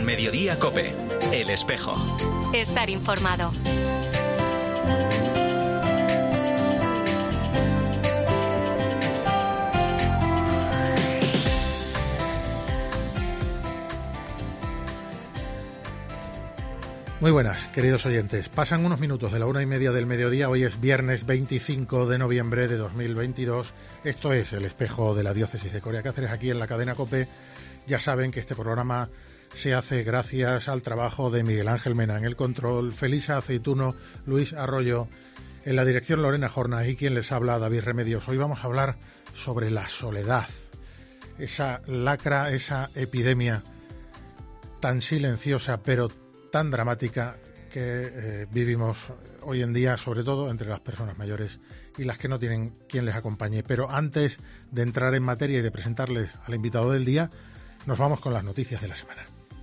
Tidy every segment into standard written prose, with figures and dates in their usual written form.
mediodía, COPE. El Espejo. Estar informado. Muy buenas, queridos oyentes. Pasan unos minutos de la 1:30 del mediodía. Hoy es viernes 25 de noviembre de 2022. Esto es El Espejo de la Diócesis de Coria Cáceres, aquí en la cadena COPE. Ya saben que este programa se hace gracias al trabajo de Miguel Ángel Mena en el control, Felisa Aceituno, Luis Arroyo en la dirección, Lorena Jornas, y quien les habla, David Remedios. Hoy vamos a hablar sobre la soledad, esa lacra, esa epidemia tan silenciosa pero tan dramática que vivimos hoy en día, sobre todo entre las personas mayores y las que no tienen quien les acompañe. Pero antes de entrar en materia y de presentarles al invitado del día, nos vamos con las noticias de la semana.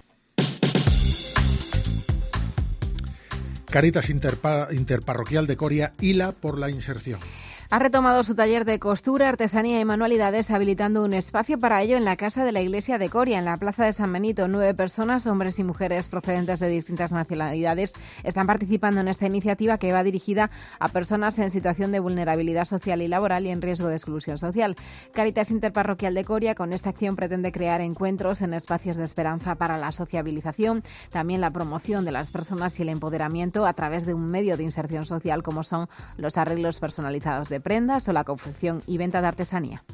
Cáritas Interparroquial de Coria hila por la inserción. Ha retomado su taller de costura, artesanía y manualidades, habilitando un espacio para ello en la Casa de la Iglesia de Coria, en la Plaza de San Benito. 9 personas, hombres y mujeres procedentes de distintas nacionalidades, están participando en esta iniciativa que va dirigida a personas en situación de vulnerabilidad social y laboral y en riesgo de exclusión social. Cáritas Interparroquial de Coria, con esta acción, pretende crear encuentros en espacios de esperanza para la sociabilización, también la promoción de las personas y el empoderamiento a través de un medio de inserción social como son los arreglos personalizados de prendas o la confección y venta de artesanía.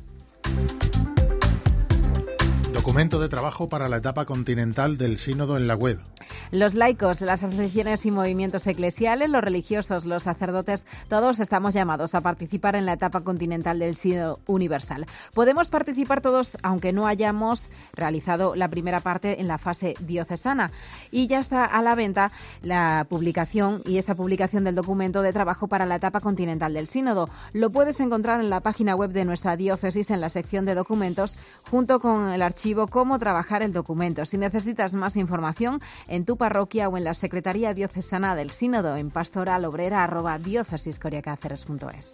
Documento de trabajo para la etapa continental del sínodo en la web. Los laicos, las asociaciones y movimientos eclesiales, los religiosos, los sacerdotes, todos estamos llamados a participar en la etapa continental del sínodo universal. Podemos participar todos aunque no hayamos realizado la primera parte en la fase diocesana. Y ya está a la venta la publicación y esa publicación del documento de trabajo para la etapa continental del sínodo. Lo puedes encontrar en la página web de nuestra diócesis en la sección de documentos junto con el archivo Cómo trabajar el documento. Si necesitas más información, en tu parroquia o en la Secretaría Diocesana del Sínodo en pastoralobrera@diócesiscoriacáceres.es.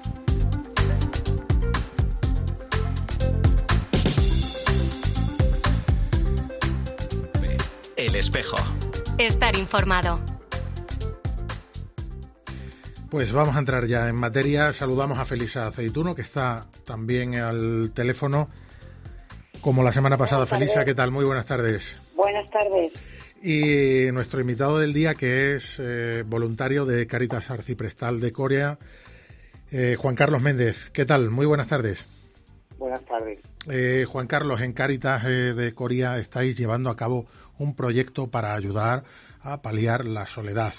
El Espejo. Estar informado. Pues vamos a entrar ya en materia. Saludamos a Felisa Aceituno, que está también al teléfono, como la semana pasada. Felisa, ¿qué tal? Muy buenas tardes. Buenas tardes. Y nuestro invitado del día, que es voluntario de Cáritas Arciprestal de Coria, Juan Carlos Méndez. ¿Qué tal? Muy buenas tardes. Buenas tardes. Juan Carlos, en Cáritas de Coria estáis llevando a cabo un proyecto para ayudar a paliar la soledad.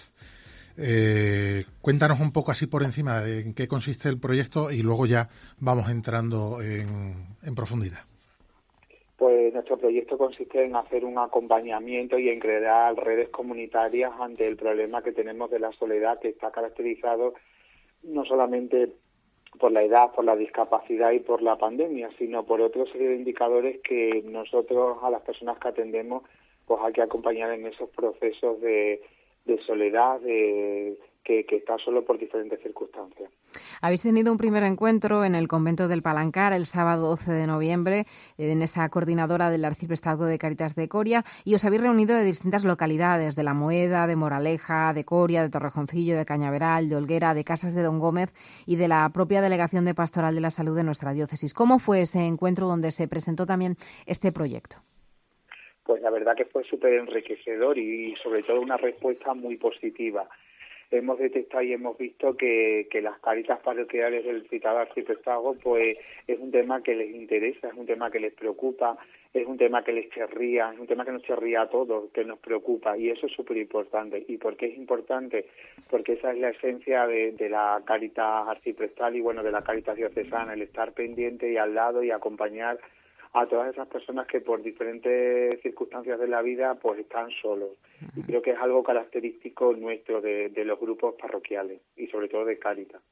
Cuéntanos un poco así por encima de en qué consiste el proyecto y luego ya vamos entrando en profundidad. Pues nuestro proyecto consiste en hacer un acompañamiento y en crear redes comunitarias ante el problema que tenemos de la soledad, que está caracterizado no solamente por la edad, por la discapacidad y por la pandemia, sino por otros indicadores que nosotros, a las personas que atendemos, pues hay que acompañar en esos procesos de soledad, que está solo por diferentes circunstancias. Habéis tenido un primer encuentro en el convento del Palancar el sábado 12 de noviembre, en esa coordinadora del Arciprestazgo de Cáritas de Coria, y os habéis reunido de distintas localidades, de La Mueda, de Moraleja, de Coria, de Torrejoncillo, de Cañaveral, de Olguera, de Casas de Don Gómez y de la propia Delegación de Pastoral de la Salud de nuestra diócesis. ¿Cómo fue ese encuentro donde se presentó también este proyecto? Pues la verdad que fue súper enriquecedor y sobre todo una respuesta muy positiva. Hemos detectado y hemos visto que las cáritas parroquiales del citado arciprestazgo pues es un tema que les interesa, es un tema que les preocupa, es un tema que les chirría, es un tema que nos chirría a todos, que nos preocupa, y eso es súper importante. ¿Y por qué es importante? Porque esa es la esencia de la Cáritas arciprestal y bueno, de la Cáritas diocesana, el estar pendiente y al lado y acompañar a todas esas personas que por diferentes circunstancias de la vida pues están solos. Y creo que es algo característico nuestro de los grupos parroquiales y sobre todo de Cáritas.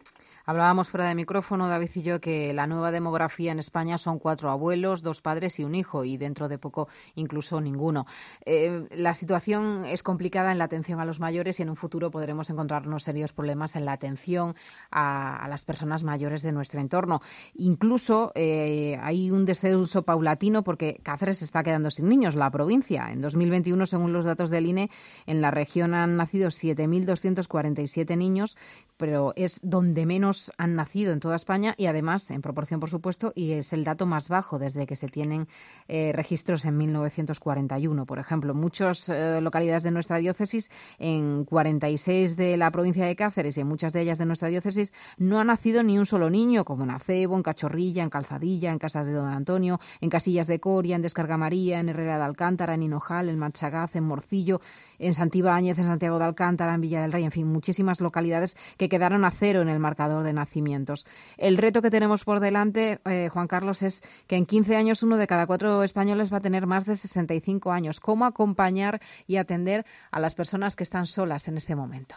Hablábamos fuera de micrófono, David y yo, que la nueva demografía en España son 4 abuelos, 2 padres y un hijo, y dentro de poco incluso ninguno. La situación es complicada en la atención a los mayores y en un futuro podremos encontrarnos serios problemas en la atención a las personas mayores de nuestro entorno. Incluso hay un descenso paulatino porque Cáceres se está quedando sin niños, la provincia. En 2021, según los datos del INE, en la región han nacido 7.247 niños, pero es donde menos han nacido en toda España y además, en proporción por supuesto, y es el dato más bajo desde que se tienen registros en 1941, por ejemplo. Muchas localidades de nuestra diócesis, en 46 de la provincia de Cáceres y en muchas de ellas de nuestra diócesis, no ha nacido ni un solo niño, como en Acebo, en Cachorrilla, en Calzadilla, en Casas de Don Antonio, en Casillas de Coria, en Descarga María, en Herrera de Alcántara, en Hinojal, en Machagaz, en Morcillo, en Santibáñez, en Santiago de Alcántara, en Villa del Rey, en fin, muchísimas localidades que quedaron a cero en el marcador de nacimientos. El reto que tenemos por delante, Juan Carlos, es que en 15 años 1 de cada 4 españoles va a tener más de 65 años. ¿Cómo acompañar y atender a las personas que están solas en ese momento?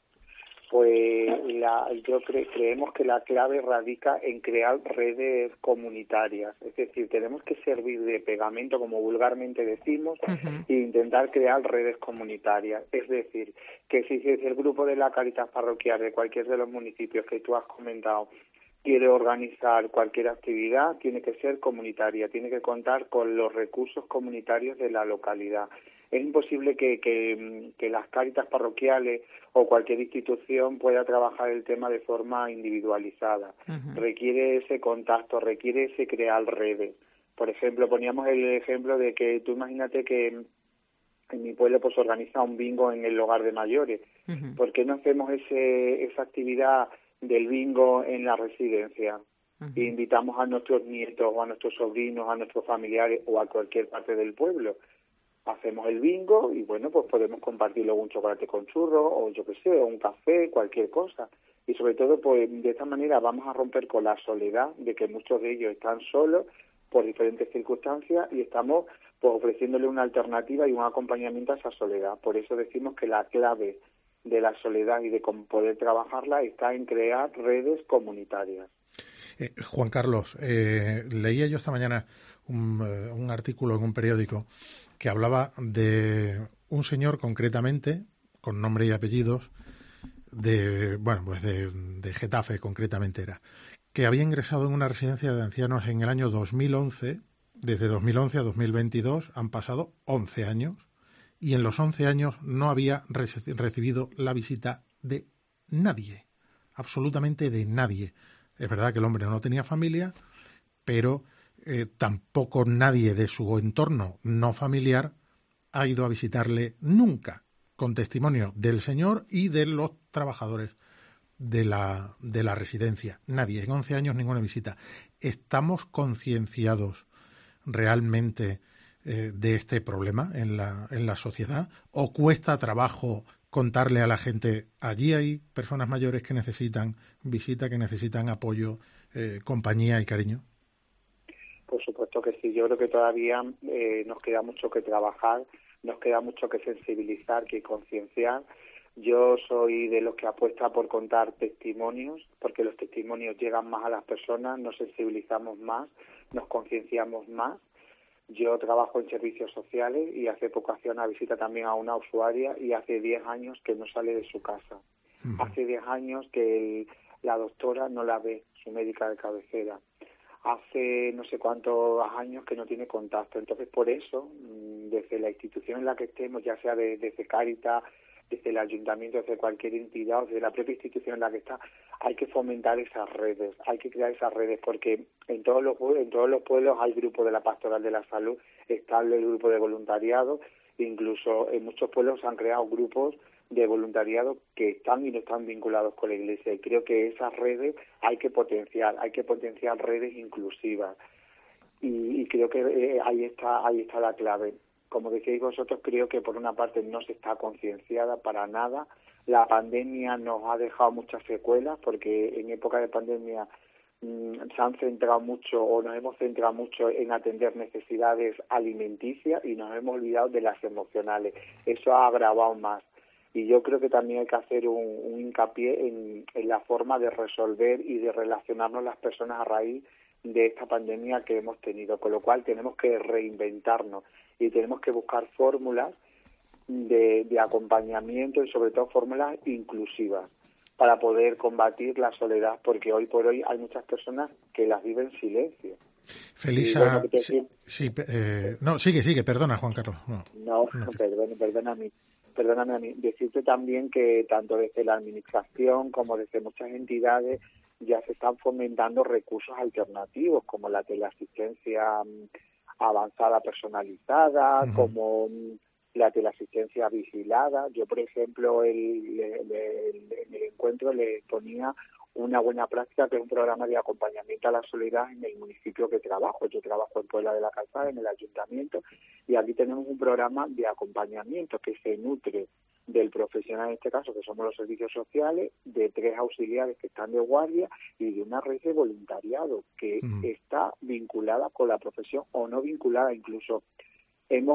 Pues creemos que la clave radica en crear redes comunitarias. Es decir, tenemos que servir de pegamento, como vulgarmente decimos, e intentar crear redes comunitarias. Es decir, que si el grupo de la Cáritas parroquial de cualquier de los municipios que tú has comentado quiere organizar cualquier actividad, tiene que ser comunitaria, tiene que contar con los recursos comunitarios de la localidad. Es imposible que las Cáritas parroquiales o cualquier institución pueda trabajar el tema de forma individualizada. Requiere ese contacto, requiere ese crear redes. Por ejemplo, poníamos el ejemplo de que tú imagínate que en mi pueblo pues organiza un bingo en el hogar de mayores. ¿Por qué no hacemos esa actividad del bingo en la residencia? E invitamos a nuestros nietos o a nuestros sobrinos, a nuestros familiares o a cualquier parte del pueblo. Hacemos el bingo y bueno, pues podemos compartir luego un chocolate con churros o yo qué sé, o un café, cualquier cosa. Y sobre todo, pues de esta manera vamos a romper con la soledad de que muchos de ellos están solos por diferentes circunstancias y estamos pues ofreciéndole una alternativa y un acompañamiento a esa soledad. Por eso decimos que la clave de la soledad y de cómo poder trabajarla está en crear redes comunitarias. Juan Carlos, leía yo esta mañana un artículo en un periódico que hablaba de un señor concretamente, con nombre y apellidos, de Getafe concretamente era, que había ingresado en una residencia de ancianos en el año 2011. Desde 2011 a 2022 han pasado 11 años y en los 11 años no había recibido la visita de nadie, absolutamente de nadie. Es verdad que el hombre no tenía familia, pero tampoco nadie de su entorno no familiar ha ido a visitarle nunca, con testimonio del señor y de los trabajadores de la residencia. Nadie, en 11 años ninguna visita. ¿Estamos concienciados realmente de este problema en la sociedad? ¿O cuesta trabajo contarle a la gente, allí hay personas mayores que necesitan visita, que necesitan apoyo, compañía y cariño? Por supuesto que sí. Yo creo que todavía nos queda mucho que trabajar, nos queda mucho que sensibilizar, que concienciar. Yo soy de los que apuesta por contar testimonios, porque los testimonios llegan más a las personas, nos sensibilizamos más, nos concienciamos más. Yo trabajo en servicios sociales y hace poco hacía una visita también a una usuaria y hace 10 años que no sale de su casa. Hace 10 años que la doctora no la ve, su médica de cabecera. Hace no sé cuántos años que no tiene contacto. Entonces, por eso, desde la institución en la que estemos, ya sea desde Cáritas, desde el ayuntamiento, desde cualquier entidad, o desde la propia institución en la que está, hay que fomentar esas redes, hay que crear esas redes, porque en todos los pueblos hay grupos de la Pastoral de la Salud, está el grupo de voluntariado, incluso en muchos pueblos se han creado grupos de voluntariado que están y no están vinculados con la Iglesia, y creo que esas redes hay que potenciar redes inclusivas, y creo que ahí está la clave. Como decíais vosotros, creo que por una parte no se está concienciada para nada. La pandemia nos ha dejado muchas secuelas, porque en época de pandemia se han centrado mucho, o nos hemos centrado mucho en atender necesidades alimenticias y nos hemos olvidado de las emocionales. Eso ha agravado más. Y yo creo que también hay que hacer un hincapié en la forma de resolver y de relacionarnos las personas a raíz de esta pandemia que hemos tenido, con lo cual tenemos que reinventarnos y tenemos que buscar fórmulas de acompañamiento y sobre todo fórmulas inclusivas para poder combatir la soledad, porque hoy por hoy hay muchas personas que las viven en silencio. Felisa, no, sigue, perdona, Juan Carlos. No. Perdóname a mí. Decirte también que tanto desde la Administración como desde muchas entidades ya se están fomentando recursos alternativos, como la teleasistencia avanzada personalizada, como la teleasistencia vigilada. Yo, por ejemplo, en el encuentro le ponía una buena práctica, que es un programa de acompañamiento a la soledad en el municipio que trabajo. Yo trabajo en Puebla de la Calzada, en el ayuntamiento, y aquí tenemos un programa de acompañamiento que se nutre del profesional, en este caso, que somos los servicios sociales, de 3 auxiliares que están de guardia y de una red de voluntariado que está vinculada con la profesión o no vinculada incluso. En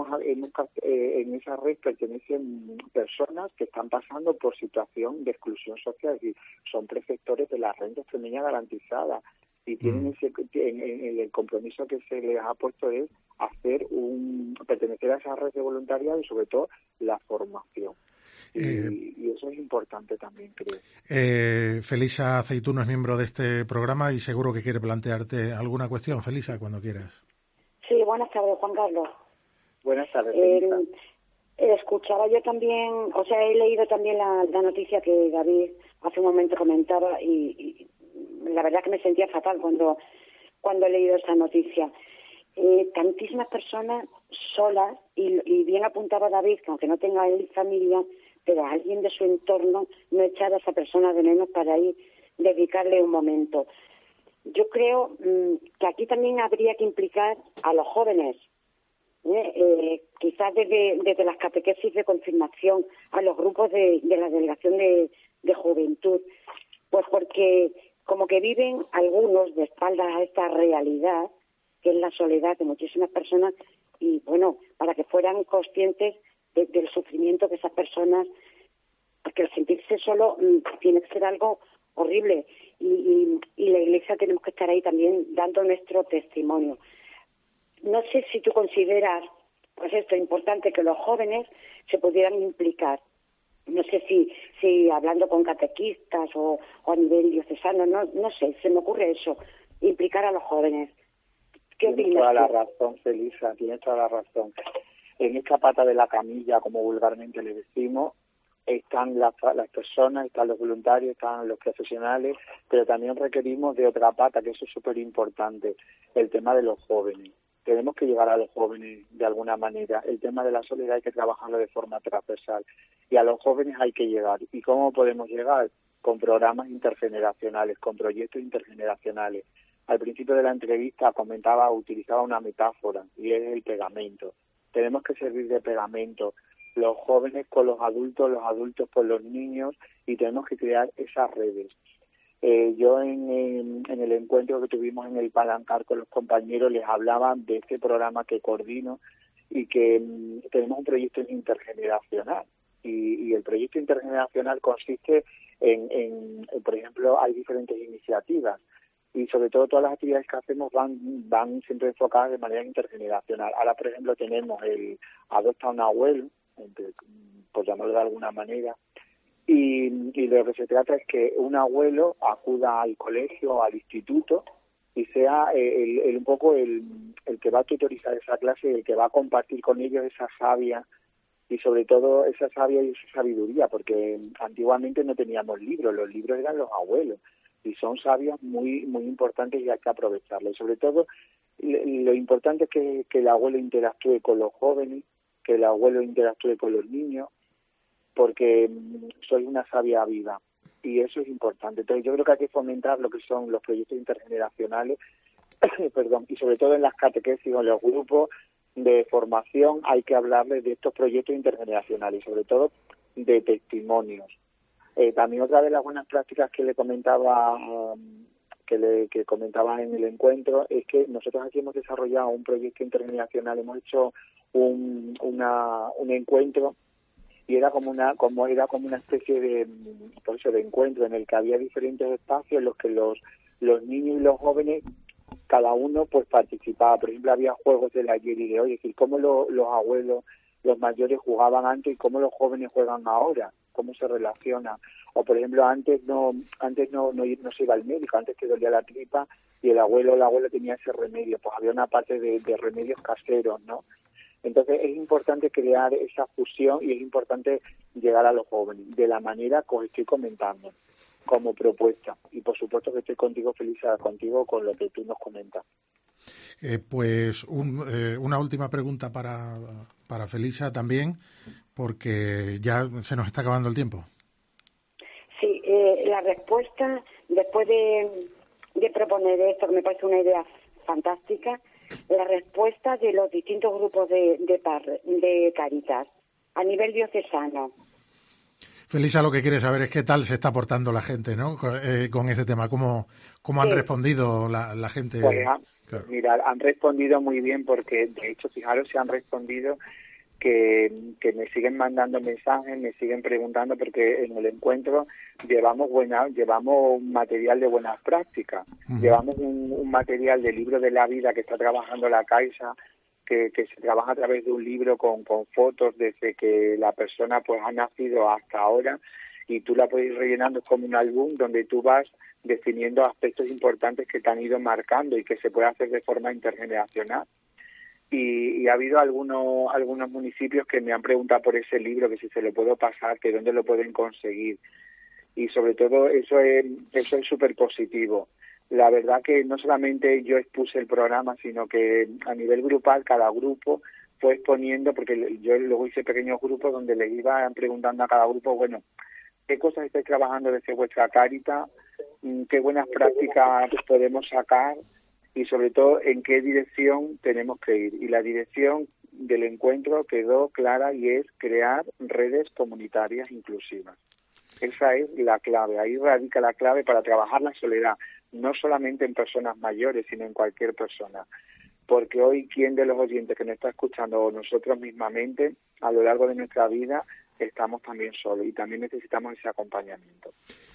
esa red pertenecen personas que están pasando por situación de exclusión social, es decir, son preceptores de la renta extremeña garantizada y tienen el compromiso que se les ha puesto es pertenecer a esa red de voluntariado y sobre todo la formación. Y eso es importante también, creo. Felisa Aceituno es miembro de este programa y seguro que quiere plantearte alguna cuestión. Felisa, cuando quieras. Sí, buenas tardes, Juan Carlos. Buenas tardes. Escuchaba yo también, o sea, he leído también la noticia que David hace un momento comentaba y la verdad que me sentía fatal cuando he leído esa noticia. Tantísimas personas solas y bien apuntaba David que aunque no tenga él familia, pero alguien de su entorno no echara a esa persona de menos para ir dedicarle un momento. Yo creo que aquí también habría que implicar a los jóvenes. Quizás desde las catequesis de confirmación a los grupos de la delegación de juventud, pues porque como que viven algunos de espaldas a esta realidad que es la soledad de muchísimas personas y bueno, para que fueran conscientes del sufrimiento que esas personas, porque el sentirse solo tiene que ser algo horrible y la Iglesia tenemos que estar ahí también dando nuestro testimonio. No sé si tú consideras, pues esto, importante que los jóvenes se pudieran implicar. No sé si hablando con catequistas o a nivel diocesano, no sé, se me ocurre eso, implicar a los jóvenes. ¿Qué opinas? Tienes toda la razón, Felisa, tienes toda la razón. En esta pata de la camilla, como vulgarmente le decimos, están las personas, están los voluntarios, están los profesionales, pero también requerimos de otra pata, que eso es súper importante, el tema de los jóvenes. Tenemos que llegar a los jóvenes de alguna manera. El tema de la soledad hay que trabajarlo de forma transversal. Y a los jóvenes hay que llegar. ¿Y cómo podemos llegar? Con programas intergeneracionales, con proyectos intergeneracionales. Al principio de la entrevista utilizaba una metáfora, y es el pegamento. Tenemos que servir de pegamento. Los jóvenes con los adultos con los niños, y tenemos que crear esas redes. Yo en el encuentro que tuvimos en el Palancar con los compañeros les hablaba de este programa que coordino y que tenemos un proyecto intergeneracional y el proyecto intergeneracional consiste en por ejemplo, hay diferentes iniciativas y sobre todo todas las actividades que hacemos van siempre enfocadas de manera intergeneracional. Ahora, por ejemplo, tenemos el Adopta a un abuelo, por llamarlo de alguna manera, y de lo que se trata es que un abuelo acuda al colegio, al instituto, y sea un poco el que va a tutorizar esa clase, el que va a compartir con ellos esa savia, y sobre todo esa savia y esa sabiduría, porque antiguamente no teníamos libros, los libros eran los abuelos, y son sabias muy muy importantes y hay que aprovecharlo. Y sobre todo, lo importante es que el abuelo interactúe con los jóvenes, que el abuelo interactúe con los niños, porque soy una sabia viva y eso es importante. Entonces yo creo que hay que fomentar lo que son los proyectos intergeneracionales y sobre todo en las catequesis o en los grupos de formación hay que hablarles de estos proyectos intergeneracionales y sobre todo de testimonios. También otra de las buenas prácticas que le comentaba que comentaba en el encuentro es que nosotros aquí hemos desarrollado un proyecto intergeneracional, hemos hecho un encuentro y era como una especie de, por eso, de encuentro en el que había diferentes espacios en los que los niños y los jóvenes, cada uno pues participaba. Por ejemplo, había juegos del ayer y de hoy, es decir, cómo los abuelos, los mayores jugaban antes y cómo los jóvenes juegan ahora, cómo se relacionan. O por ejemplo, antes no se iba al médico, antes te dolía la tripa y el abuelo o la abuela tenía ese remedio, pues había una parte de remedios caseros, ¿no? Entonces es importante crear esa fusión y es importante llegar a los jóvenes de la manera que os estoy comentando, como propuesta. Y por supuesto que estoy contigo, Felisa, contigo con lo que tú nos comentas. Pues una última pregunta para Felisa también, porque ya se nos está acabando el tiempo. Sí, la respuesta, después de proponer esto, que me parece una idea fantástica, la respuesta de los distintos grupos de Cáritas a nivel diocesano. Felisa, lo que quiere saber es qué tal se está portando la gente, ¿no? Con este tema, cómo han respondido la gente. Pues, claro. Mira, han respondido muy bien porque, de hecho, fijaros, se han respondido que me siguen mandando mensajes, me siguen preguntando, porque en el encuentro llevamos un material de buenas prácticas, llevamos un material de libro de la vida que está trabajando la Caixa, que se trabaja a través de un libro con fotos desde que la persona pues ha nacido hasta ahora, y tú la puedes ir rellenando como un álbum donde tú vas definiendo aspectos importantes que te han ido marcando y que se puede hacer de forma intergeneracional. Y ha habido algunos municipios que me han preguntado por ese libro, que si se lo puedo pasar, que dónde lo pueden conseguir. Y sobre todo eso es súper positivo. La verdad que no solamente yo expuse el programa, sino que a nivel grupal cada grupo fue exponiendo, porque yo luego hice pequeños grupos donde les iban preguntando a cada grupo, bueno, ¿qué cosas estáis trabajando desde vuestra Cáritas? ¿Qué buenas prácticas podemos sacar? Y sobre todo, ¿en qué dirección tenemos que ir? Y la dirección del encuentro quedó clara, y es crear redes comunitarias inclusivas. Esa es la clave, ahí radica la clave para trabajar la soledad, no solamente en personas mayores, sino en cualquier persona. Porque hoy, ¿quién de los oyentes que nos está escuchando, o nosotros mismamente, a lo largo de nuestra vida, estamos también solos y también necesitamos ese acompañamiento?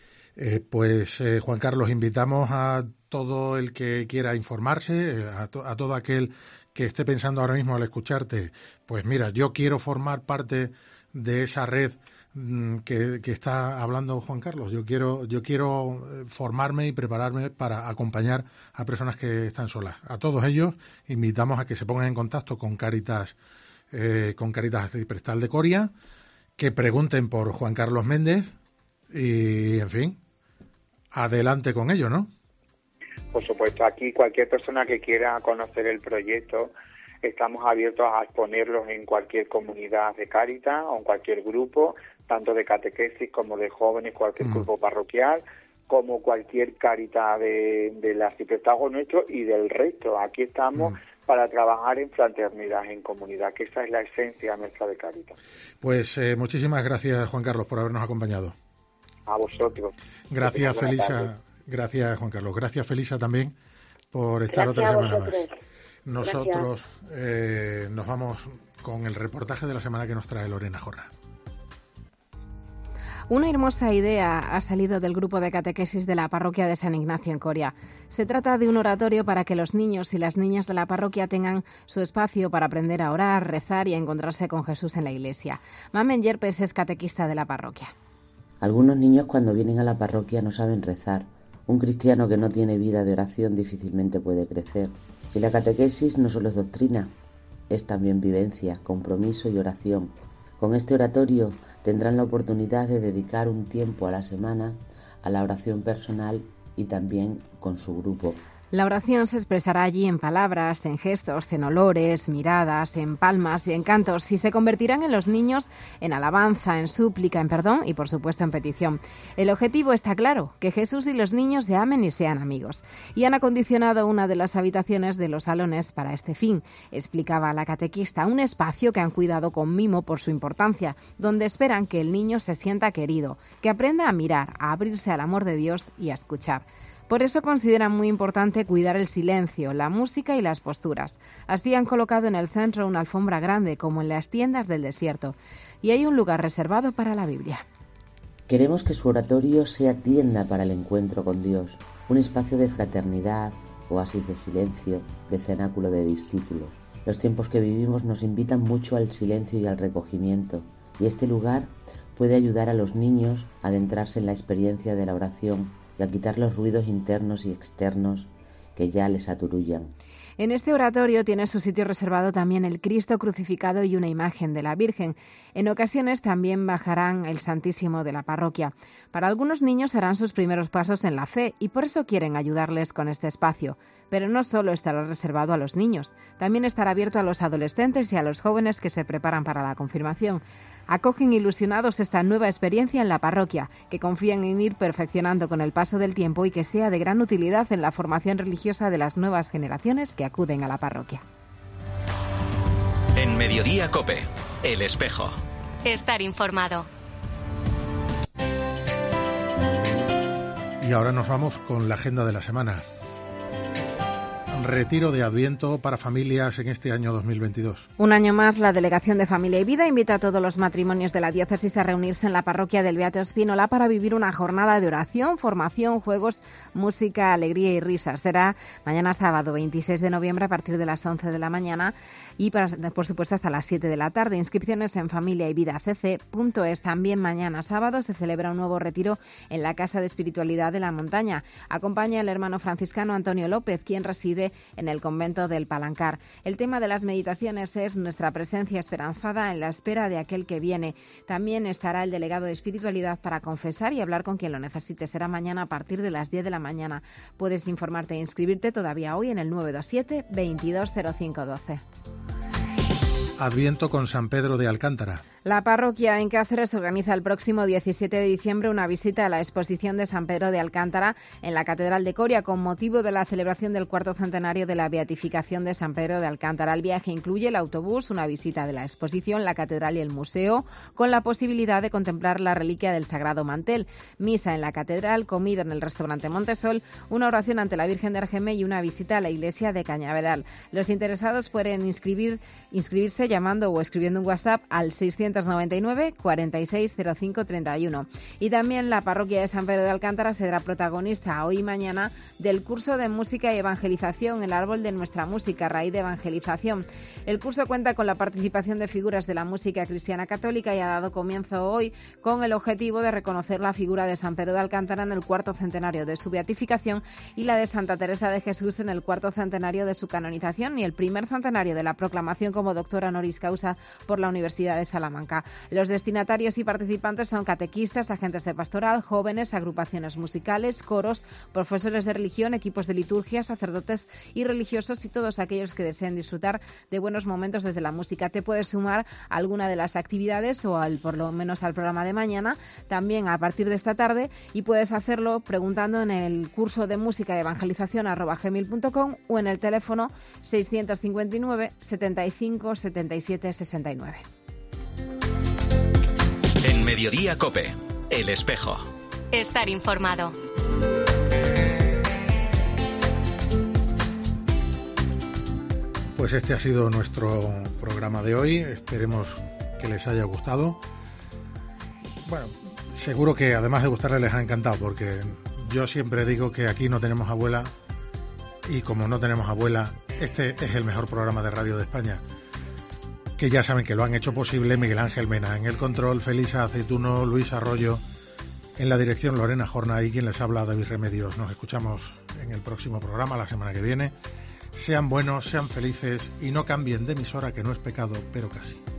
Juan Carlos, invitamos a todo el que quiera informarse, a todo aquel que esté pensando ahora mismo al escucharte, pues mira, yo quiero formar parte de esa red que está hablando Juan Carlos. Yo quiero formarme y prepararme para acompañar a personas que están solas. A todos ellos invitamos a que se pongan en contacto con Cáritas Arciprestal de Coria, que pregunten por Juan Carlos Méndez y, en fin, adelante con ello, ¿no? Por supuesto, aquí cualquier persona que quiera conocer el proyecto, estamos abiertos a exponerlos en cualquier comunidad de Cáritas o en cualquier grupo, tanto de catequesis como de jóvenes, cualquier grupo parroquial, como cualquier Cáritas del arciprestazgo nuestro y del resto. Aquí estamos para trabajar en fraternidad, en comunidad, que esa es la esencia nuestra de Cáritas. Pues muchísimas gracias, Juan Carlos, por habernos acompañado. A vosotros. Gracias, Felisa. Gracias, Juan Carlos. Gracias, Felisa, también por estar otra semana más. Nosotros nos vamos con el reportaje de la semana que nos trae Lorena Jorra. Una hermosa idea ha salido del grupo de catequesis de la parroquia de San Ignacio en Coria. Se trata de un oratorio para que los niños y las niñas de la parroquia tengan su espacio para aprender a orar, rezar y a encontrarse con Jesús en la iglesia. Mamen Yerpes es catequista de la parroquia. Algunos niños cuando vienen a la parroquia no saben rezar. Un cristiano que no tiene vida de oración difícilmente puede crecer. Y la catequesis no solo es doctrina, es también vivencia, compromiso y oración. Con este oratorio tendrán la oportunidad de dedicar un tiempo a la semana a la oración personal y también con su grupo. La oración se expresará allí en palabras, en gestos, en olores, miradas, en palmas y en cantos, y se convertirán en los niños en alabanza, en súplica, en perdón y, por supuesto, en petición. El objetivo está claro, que Jesús y los niños se amen y sean amigos. Y han acondicionado una de las habitaciones de los salones para este fin, explicaba la catequista, un espacio que han cuidado con mimo por su importancia, donde esperan que el niño se sienta querido, que aprenda a mirar, a abrirse al amor de Dios y a escuchar. Por eso consideran muy importante cuidar el silencio, la música y las posturas. Así han colocado en el centro una alfombra grande, como en las tiendas del desierto, y hay un lugar reservado para la Biblia. Queremos que su oratorio sea tienda para el encuentro con Dios, un espacio de fraternidad, oasis de silencio, de cenáculo de discípulos. Los tiempos que vivimos nos invitan mucho al silencio y al recogimiento, y este lugar puede ayudar a los niños a adentrarse en la experiencia de la oración y a quitar los ruidos internos y externos que ya les aturullan. En este oratorio tiene su sitio reservado también el Cristo crucificado y una imagen de la Virgen. En ocasiones también bajarán el Santísimo de la parroquia. Para algunos niños harán sus primeros pasos en la fe y por eso quieren ayudarles con este espacio. Pero no solo estará reservado a los niños, también estará abierto a los adolescentes y a los jóvenes que se preparan para la confirmación. Acogen ilusionados esta nueva experiencia en la parroquia, que confían en ir perfeccionando con el paso del tiempo y que sea de gran utilidad en la formación religiosa de las nuevas generaciones que acuden a la parroquia. En Mediodía COPE, El Espejo. Estar informado. Y ahora nos vamos con la agenda de la semana. Retiro de Adviento para familias en este año 2022. Un año más, la Delegación de Familia y Vida invita a todos los matrimonios de la diócesis a reunirse en la parroquia del Beato Espínola para vivir una jornada de oración, formación, juegos, música, alegría y risas. Será mañana sábado 26 de noviembre a partir de las 11 de la mañana y, por supuesto, hasta las 7 de la tarde. Inscripciones en familiayvidacc.es. También mañana sábado se celebra un nuevo retiro en la Casa de Espiritualidad de la Montaña. Acompaña el hermano franciscano Antonio López, quien reside en el convento del Palancar. El tema de las meditaciones es nuestra presencia esperanzada en la espera de aquel que viene. También estará el delegado de espiritualidad para confesar y hablar con quien lo necesite. Será mañana a partir de las 10 de la mañana. Puedes informarte e inscribirte todavía hoy en el 927 220512. Adviento con San Pedro de Alcántara. La parroquia en Cáceres organiza el próximo 17 de diciembre una visita a la exposición de San Pedro de Alcántara en la Catedral de Coria con motivo de la celebración del 4º centenario de la beatificación de San Pedro de Alcántara. El viaje incluye el autobús, una visita de la exposición, la catedral y el museo, con la posibilidad de contemplar la reliquia del Sagrado Mantel, misa en la catedral, comida en el restaurante Montesol, una oración ante la Virgen de Argeme y una visita a la iglesia de Cañaveral. Los interesados pueden inscribirse llamando o escribiendo un WhatsApp al 699 4605 31. Y también la parroquia de San Pedro de Alcántara será protagonista hoy y mañana del curso de música y evangelización, el árbol de nuestra música, raíz de evangelización. El curso cuenta con la participación de figuras de la música cristiana católica y ha dado comienzo hoy con el objetivo de reconocer la figura de San Pedro de Alcántara en el 4º centenario de su beatificación y la de Santa Teresa de Jesús en el 4º centenario de su canonización y el 1er centenario de la proclamación como doctora honoris causa por la Universidad de Salamanca. Los destinatarios y participantes son catequistas, agentes de pastoral, jóvenes, agrupaciones musicales, coros, profesores de religión, equipos de liturgia, sacerdotes y religiosos y todos aquellos que deseen disfrutar de buenos momentos desde la música. Te puedes sumar a alguna de las actividades o por lo menos al programa de mañana, también a partir de esta tarde, y puedes hacerlo preguntando en el curso de música y evangelización @gmail.com o en el teléfono 659 75 77 69. En Mediodía COPE, El Espejo. Estar informado. Pues este ha sido nuestro programa de hoy. Esperemos que les haya gustado. Bueno, seguro que además de gustarles les ha encantado, porque yo siempre digo que aquí no tenemos abuela y como no tenemos abuela, este es el mejor programa de radio de España. Que ya saben que lo han hecho posible Miguel Ángel Mena, en el control Felisa Aceituno, Luis Arroyo, en la dirección Lorena Jorna y quien les habla David Remedios. Nos escuchamos en el próximo programa la semana que viene. Sean buenos, sean felices y no cambien de emisora, que no es pecado, pero casi.